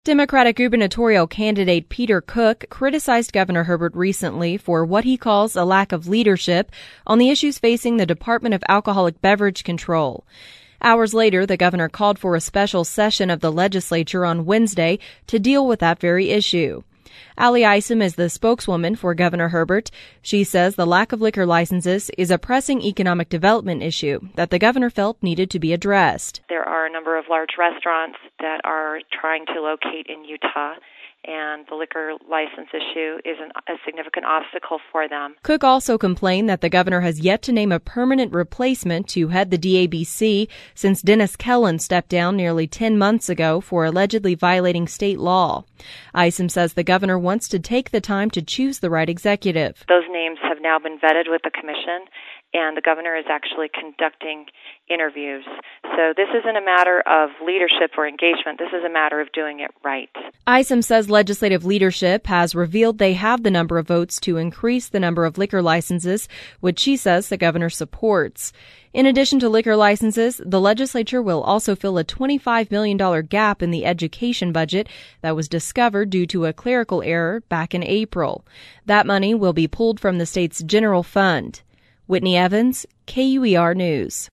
Democratic gubernatorial candidate Peter Cook criticized Governor Herbert recently for what he calls a lack of leadership on the issues facing the Department of Alcoholic Beverage Control. Hours later, the governor called for a special session of the legislature on Wednesday to deal with that very issue. Allie Isom is the spokeswoman for Governor Herbert. She says the lack of liquor licenses is a pressing economic development issue that the governor felt needed to be addressed. There are a number of large restaurants that are trying to locate in Utah, and the liquor license issue is a significant obstacle for them. Cook also complained that the governor has yet to name a permanent replacement to head the DABC since Dennis Kellen stepped down nearly 10 months ago for allegedly violating state law. Isom says the governor wants to take the time to choose the right executive. Those names have now been vetted with the commission, and the governor is actually conducting interviews. So this isn't a matter of leadership or engagement. This is a matter of doing it right. Isom says legislative leadership has revealed they have the number of votes to increase the number of liquor licenses, which she says the governor supports. In addition to liquor licenses, the legislature will also fill a $25 million gap in the education budget that was discovered due to a clerical error back in April. That money will be pulled from the state's general fund. Whitney Evans, KUER News.